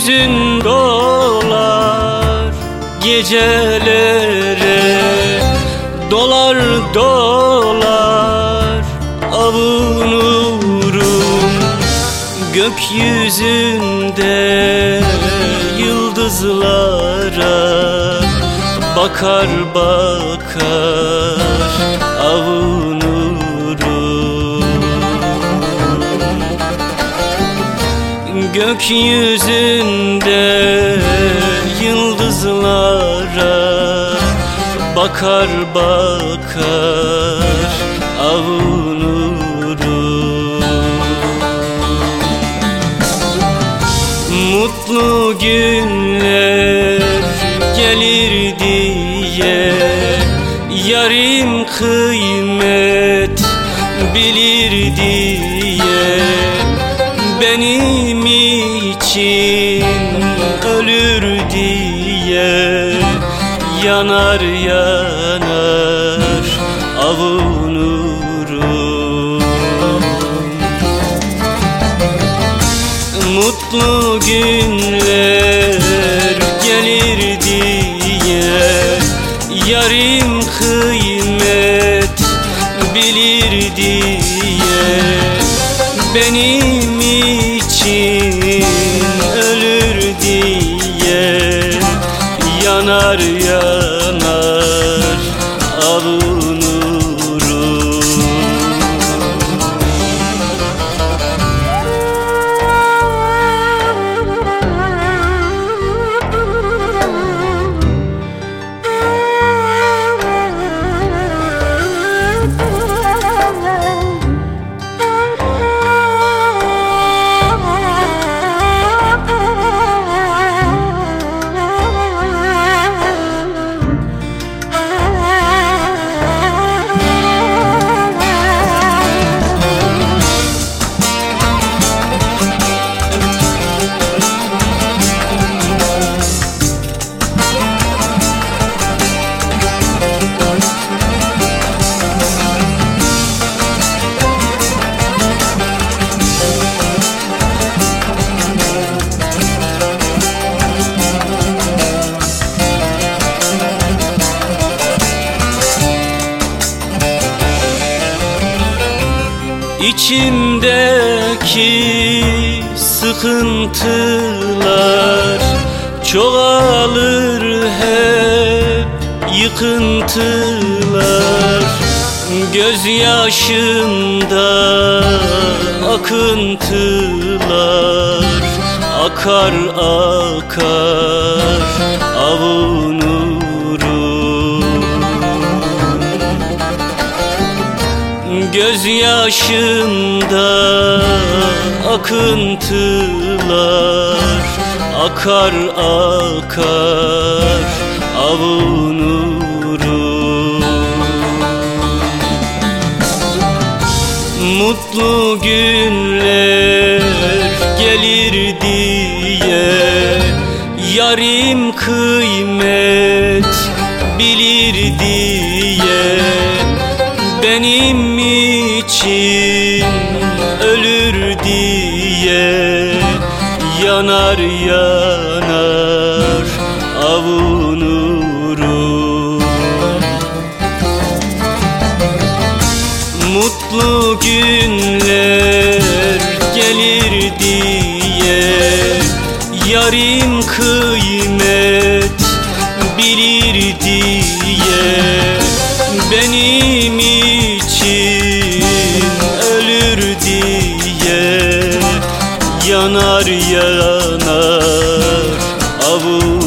yüzün dolar gecelere, dolar dolar avunurum gökyüzünde yıldızlara, bakar bakar avunurum. Gökyüzünde yıldızlara, bakar bakar avunurum. Mutlu günler gelir diye yarim kıymet bilir diye, benim için ölür diye yanar yanar avunurum. Mutlu günler gelir diye yarim kıymet bilir diye, benim için ölür diye yanar yanar avunurum. İçimdeki sıkıntılar çoğalır hep yıkıntılar, gözyaşımda akıntılar, akar akar avunurum. Gözyaşımda akıntılar, akar akar avunurum. Mutlu günler gelir diye yarim kıymet bilir diye, benim için ölür diye yanar yanar avunurum. Mutlu günler gelir diye yarim kıymet bilir diye, benim için ölür diye yanar yanar avunurum.